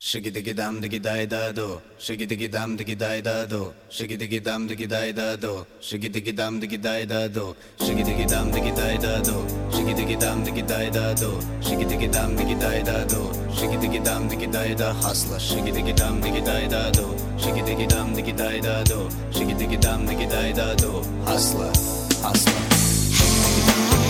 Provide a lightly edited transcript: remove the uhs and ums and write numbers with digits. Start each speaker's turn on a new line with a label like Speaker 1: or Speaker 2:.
Speaker 1: Shiggy diggy dam diggy die da do, shiggy diggy dam diggy die da do, shiggy diggy dam diggy die da do, shiggy diggy dam diggy die da do, shiggy diggy dam diggy die da do, shiggy diggy dam diggy die da do, shiggy diggy dam diggy die da do, shiggy diggy dam diggy die da hustler, shiggy diggy dam diggy die da do, shiggy diggy dam diggy die da do, shiggy diggy dam diggy die da do hustler, hustler.